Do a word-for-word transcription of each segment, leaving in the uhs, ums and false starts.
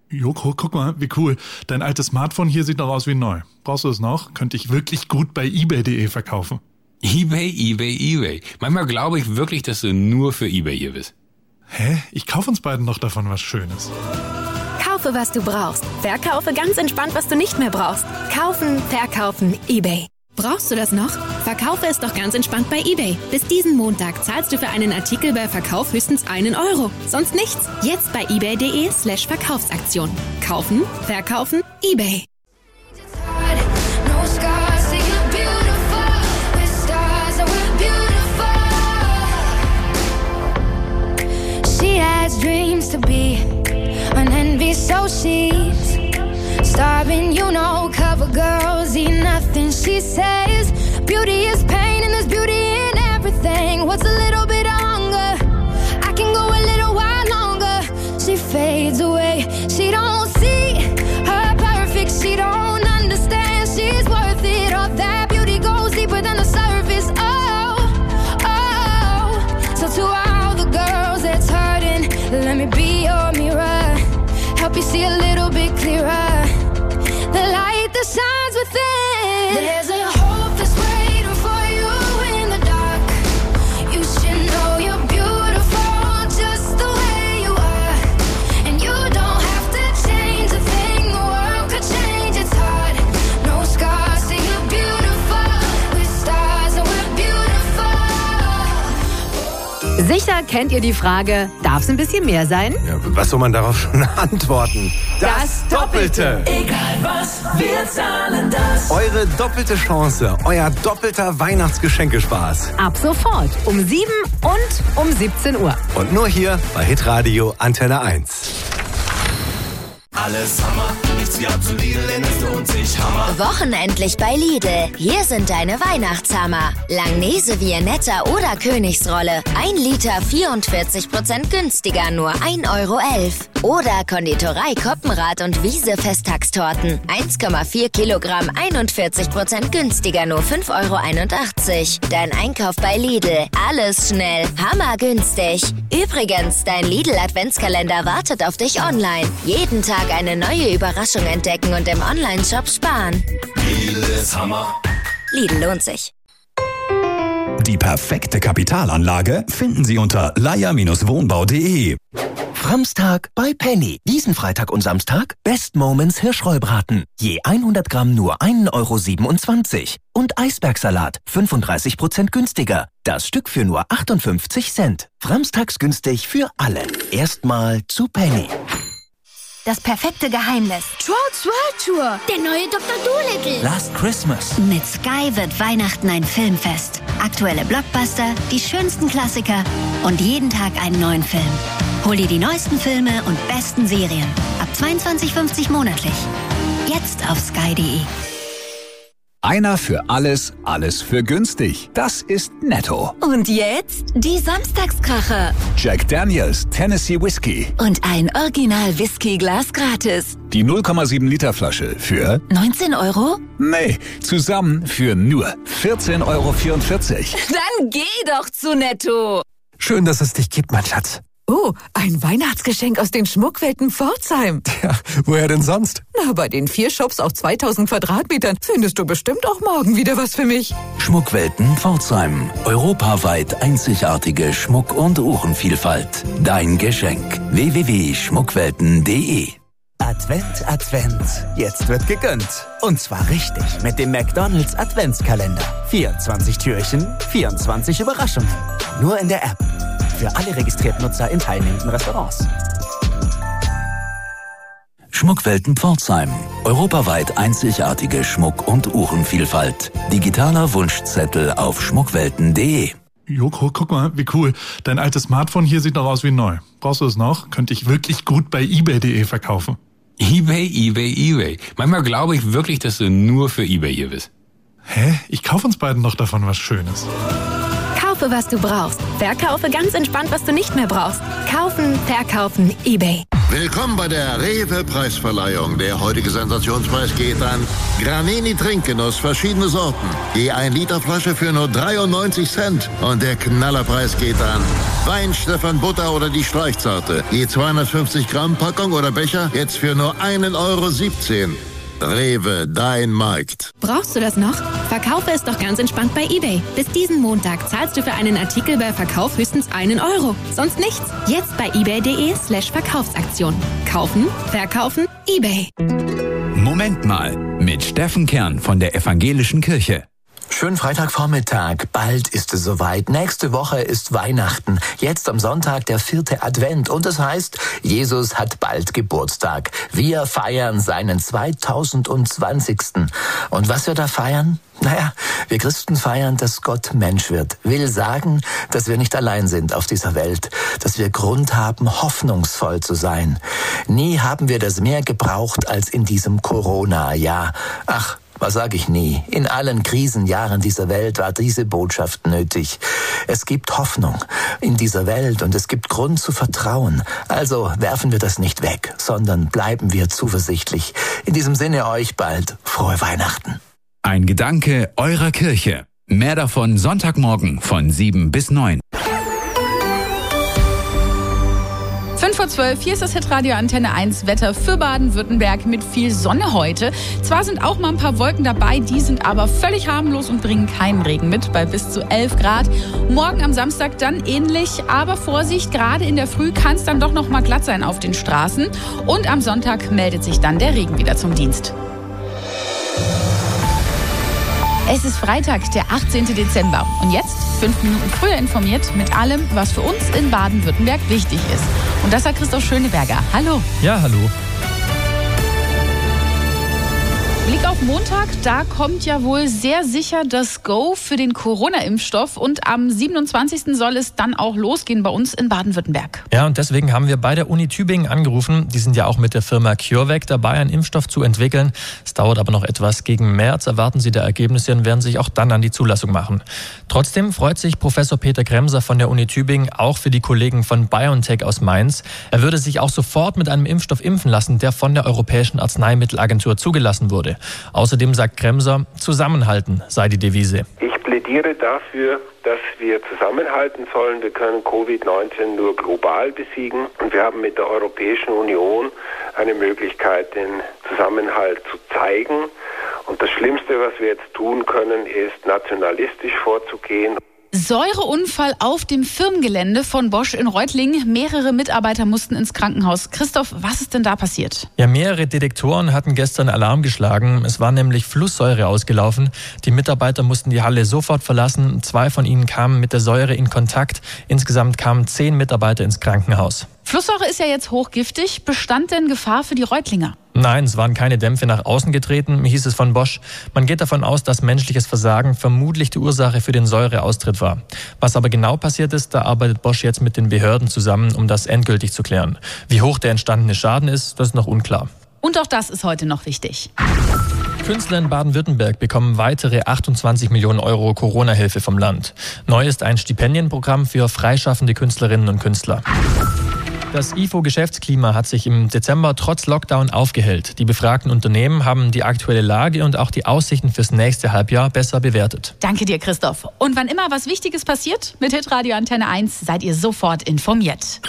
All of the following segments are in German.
Joko, guck mal, wie cool. Dein altes Smartphone hier sieht noch aus wie neu. Brauchst du es noch? Könnte ich wirklich gut bei ebay punkt de verkaufen. eBay, eBay, eBay. Manchmal glaube ich wirklich, dass du nur für eBay hier bist. Hä? Ich kaufe uns beiden noch davon was Schönes. Kaufe, was du brauchst. Verkaufe ganz entspannt, was du nicht mehr brauchst. Kaufen, verkaufen, eBay. Brauchst du das noch? Verkaufe es doch ganz entspannt bei eBay. Bis diesen Montag zahlst du für einen Artikel bei Verkauf höchstens einen Euro. Sonst nichts. Jetzt bei ebay punkt de slash Verkaufsaktion. Kaufen, verkaufen, eBay. She has dreams to be an envy, so she's starving, you know, cover girls eat nothing. She says beauty is pain and there's beauty in everything. What's a little bit of hunger? I can go a little while longer. She fades away. She don't see her perfect. She don't understand she's worth it. All that beauty goes deeper than the surface. Oh, oh. So to all the girls that's hurting, let me be your mirror. Help you see a little bit clearer. The light that shines within. There's a hope that's waiting for you in the dark. You should know you're beautiful just the way you are. And you don't have to change a thing. The world could change, it's hard. No scars, say you're beautiful. With stars and we're beautiful. Sicher kennt ihr die Frage, darf es ein bisschen mehr sein? Ja, was soll man darauf schon antworten? Das Doppelte! Egal was, wir zahlen das. Eure doppelte Chance, euer doppelter Weihnachtsgeschenkespaß. Ab sofort um sieben und um siebzehn Uhr. Und nur hier bei Hitradio Antenne eins. Alles Hammer, nichts wie ab zu Lidl, denn es lohnt sich Hammer. Wochenendlich bei Lidl. Hier sind deine Weihnachtshammer. Langnese Viennetta oder Königsrolle. Ein Liter vierundvierzig Prozent günstiger, nur ein Euro elf. Oder Konditorei Koppenrad und Wiese Festtagstorten. eins Komma vier Kilogramm, einundvierzig Prozent günstiger, nur fünf Euro einundachtzig. Dein Einkauf bei Lidl. Alles schnell, hammergünstig. Übrigens, dein Lidl Adventskalender wartet auf dich online. Jeden Tag eine neue Überraschung entdecken und im Onlineshop sparen. Lidl ist Hammer. Lidl lohnt sich. Die perfekte Kapitalanlage finden Sie unter leier Wohnbau punkt de. Framstag bei Penny. Diesen Freitag und Samstag Best Moments Hirschrollbraten. Je hundert Gramm nur ein Euro siebenundzwanzig. Und Eisbergsalat fünfunddreißig Prozent günstiger. Das Stück für nur achtundfünfzig Cent. Framstags günstig für alle. Erstmal zu Penny. Das perfekte Geheimnis. Trolls World Tour. Der neue Doktor Dolittle. Last Christmas. Mit Sky wird Weihnachten ein Filmfest. Aktuelle Blockbuster, die schönsten Klassiker und jeden Tag einen neuen Film. Hol dir die neuesten Filme und besten Serien. Ab zweiundzwanzig fünfzig monatlich. Jetzt auf sky punkt de. Einer für alles, alles für günstig. Das ist Netto. Und jetzt die Samstagskracher. Jack Daniels Tennessee Whiskey. Und ein Original-Whisky-Glas gratis. Die null Komma sieben Liter Flasche für... neunzehn Euro? Nee, zusammen für nur vierzehn Euro vierundvierzig. Dann geh doch zu Netto. Schön, dass es dich gibt, mein Schatz. Oh, ein Weihnachtsgeschenk aus den Schmuckwelten Pforzheim. Ja, woher denn sonst? Na, bei den vier Shops auf zweitausend Quadratmetern findest du bestimmt auch morgen wieder was für mich. Schmuckwelten Pforzheim. Europaweit einzigartige Schmuck- und Uhrenvielfalt. Dein Geschenk. w w w punkt schmuckwelten punkt de. Advent, Advent. Jetzt wird gegönnt. Und zwar richtig mit dem McDonald's Adventskalender. vierundzwanzig Türchen, vierundzwanzig Überraschungen. Nur in der App. Für alle registrierten Nutzer in teilnehmenden Restaurants. Schmuckwelten Pforzheim. Europaweit einzigartige Schmuck- und Uhrenvielfalt. Digitaler Wunschzettel auf schmuckwelten punkt de. Joko, guck mal, wie cool. Dein altes Smartphone hier sieht noch aus wie neu. Brauchst du es noch? Könnte ich wirklich gut bei ebay punkt de verkaufen. eBay, eBay, eBay. Manchmal glaube ich wirklich, dass du nur für eBay hier bist. Hä? Ich kaufe uns beiden noch davon was Schönes. Kaufe, was du brauchst. Verkaufe ganz entspannt, was du nicht mehr brauchst. Kaufen, verkaufen, eBay. Willkommen bei der Rewe-Preisverleihung. Der heutige Sensationspreis geht an Granini Trinkgenuss, verschiedene Sorten. Je ein Liter Flasche für nur dreiundneunzig Cent. Und der Knallerpreis geht an Wein Stefan Butter oder die Streichsorte. Je zweihundertfünfzig Gramm Packung oder Becher, jetzt für nur einen Euro siebzehn. Rewe, dein Markt. Brauchst du das noch? Verkaufe es doch ganz entspannt bei eBay. Bis diesen Montag zahlst du für einen Artikel bei Verkauf höchstens einen Euro. Sonst nichts. Jetzt bei ebay.de slash Verkaufsaktion. Kaufen, verkaufen, eBay. Moment mal, mit Steffen Kern von der Evangelischen Kirche. Schönen Freitagvormittag. Bald ist es soweit. Nächste Woche ist Weihnachten. Jetzt am Sonntag der vierte Advent. Und das heißt, Jesus hat bald Geburtstag. Wir feiern seinen zweitausendzwanzigsten. Und was wir da feiern? Naja, wir Christen feiern, dass Gott Mensch wird. Will sagen, dass wir nicht allein sind auf dieser Welt. Dass wir Grund haben, hoffnungsvoll zu sein. Nie haben wir das mehr gebraucht als in diesem Corona-Jahr. Ach, was sage ich nie? In allen Krisenjahren dieser Welt war diese Botschaft nötig. Es gibt Hoffnung in dieser Welt und es gibt Grund zu vertrauen. Also werfen wir das nicht weg, sondern bleiben wir zuversichtlich. In diesem Sinne euch bald frohe Weihnachten. Ein Gedanke eurer Kirche. Mehr davon Sonntagmorgen von sieben bis neun. fünf vor zwölf, hier ist das Hitradio Antenne eins Wetter für Baden-Württemberg mit viel Sonne heute. Zwar sind auch mal ein paar Wolken dabei, die sind aber völlig harmlos und bringen keinen Regen mit, bei bis zu elf Grad. Morgen am Samstag dann ähnlich, aber Vorsicht, gerade in der Früh kann es dann doch noch mal glatt sein auf den Straßen. Und am Sonntag meldet sich dann der Regen wieder zum Dienst. Es ist Freitag, der achtzehnten Dezember. Und jetzt, fünf Minuten früher informiert, mit allem, was für uns in Baden-Württemberg wichtig ist. Und das sagt Christoph Schöneberger. Hallo. Ja, hallo. Blick auf Montag, da kommt ja wohl sehr sicher das Go für den Corona-Impfstoff. Und am siebenundzwanzigsten soll es dann auch losgehen bei uns in Baden-Württemberg. Ja, und deswegen haben wir bei der Uni Tübingen angerufen. Die sind ja auch mit der Firma CureVac dabei, einen Impfstoff zu entwickeln. Es dauert aber noch etwas. Gegen März erwarten sie da Ergebnisse und werden sich auch dann an die Zulassung machen. Trotzdem freut sich Professor Peter Kremser von der Uni Tübingen auch für die Kollegen von BioNTech aus Mainz. Er würde sich auch sofort mit einem Impfstoff impfen lassen, der von der Europäischen Arzneimittelagentur zugelassen wurde. Außerdem sagt Kremser, zusammenhalten sei die Devise. Ich plädiere dafür, dass wir zusammenhalten sollen. Wir können Covid neunzehn nur global besiegen und wir haben mit der Europäischen Union eine Möglichkeit, den Zusammenhalt zu zeigen. Und das Schlimmste, was wir jetzt tun können, ist nationalistisch vorzugehen. Säureunfall auf dem Firmengelände von Bosch in Reutlingen. Mehrere Mitarbeiter mussten ins Krankenhaus. Christoph, was ist denn da passiert? Ja, mehrere Detektoren hatten gestern Alarm geschlagen. Es war nämlich Flusssäure ausgelaufen. Die Mitarbeiter mussten die Halle sofort verlassen. Zwei von ihnen kamen mit der Säure in Kontakt. Insgesamt kamen zehn Mitarbeiter ins Krankenhaus. Flusssäure ist ja jetzt hochgiftig. Bestand denn Gefahr für die Reutlinger? Nein, es waren keine Dämpfe nach außen getreten, hieß es von Bosch. Man geht davon aus, dass menschliches Versagen vermutlich die Ursache für den Säureaustritt war. Was aber genau passiert ist, da arbeitet Bosch jetzt mit den Behörden zusammen, um das endgültig zu klären. Wie hoch der entstandene Schaden ist, das ist noch unklar. Und auch das ist heute noch wichtig. Künstler in Baden-Württemberg bekommen weitere achtundzwanzig Millionen Euro Corona-Hilfe vom Land. Neu ist ein Stipendienprogramm für freischaffende Künstlerinnen und Künstler. Das I F O-Geschäftsklima hat sich im Dezember trotz Lockdown aufgehellt. Die befragten Unternehmen haben die aktuelle Lage und auch die Aussichten fürs nächste Halbjahr besser bewertet. Danke dir, Christoph. Und wann immer was Wichtiges passiert, mit Hitradio Antenne eins seid ihr sofort informiert.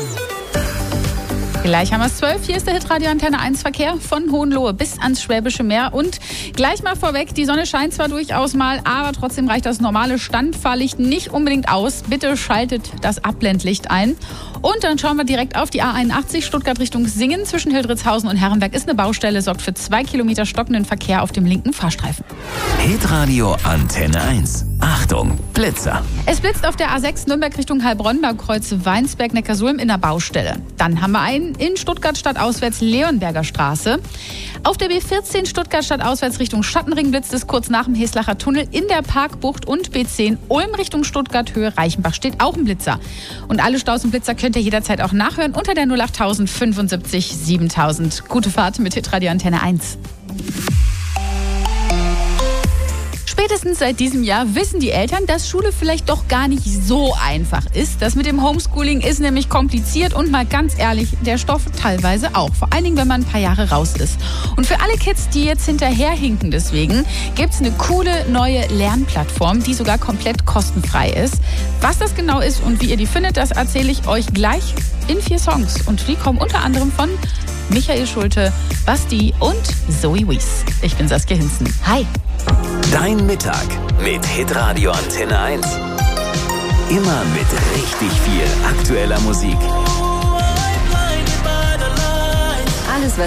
Gleich haben wir es zwölf. Hier ist der Hitradio Antenne eins Verkehr von Hohenlohe bis ans Schwäbische Meer. Und gleich mal vorweg, die Sonne scheint zwar durchaus mal, aber trotzdem reicht das normale Standfahrlicht nicht unbedingt aus. Bitte schaltet das Abblendlicht ein. Und dann schauen wir direkt auf die A einundachtzig Stuttgart Richtung Singen. Zwischen Hildritzhausen und Herrenberg ist eine Baustelle, sorgt für zwei Kilometer stockenden Verkehr auf dem linken Fahrstreifen. Hitradio Antenne eins. Achtung, Blitzer. Es blitzt auf der A sechs Nürnberg Richtung Heilbronn beim Kreuz Weinsberg-Neckarsulm in der Baustelle. Dann haben wir einen in Stuttgart stadtauswärts Leonberger Straße. Auf der B vierzehn Stuttgart stadtauswärts Richtung Schattenring blitzt es kurz nach dem Heslacher Tunnel in der Parkbucht und B zehn Ulm Richtung Stuttgart Höhe Reichenbach steht auch ein Blitzer. Und alle Staus und Blitzer könnt ihr jederzeit auch nachhören unter der null acht fünfundsiebzig siebentausend. Gute Fahrt mit Hitradio Antenne eins. Spätestens seit diesem Jahr wissen die Eltern, dass Schule vielleicht doch gar nicht so einfach ist. Das mit dem Homeschooling ist nämlich kompliziert und mal ganz ehrlich, der Stoff teilweise auch. Vor allen Dingen, wenn man ein paar Jahre raus ist. Und für alle Kids, die jetzt hinterherhinken deswegen, gibt's eine coole neue Lernplattform, die sogar komplett kostenfrei ist. Was das genau ist und wie ihr die findet, das erzähle ich euch gleich in vier Songs. Und die kommen unter anderem von Michael Schulte, Basti und Zoe Wies. Ich bin Saskia Hinzen. Hi. Dein Mittag mit Hitradio Antenne eins. Immer mit richtig viel aktueller Musik. Alles,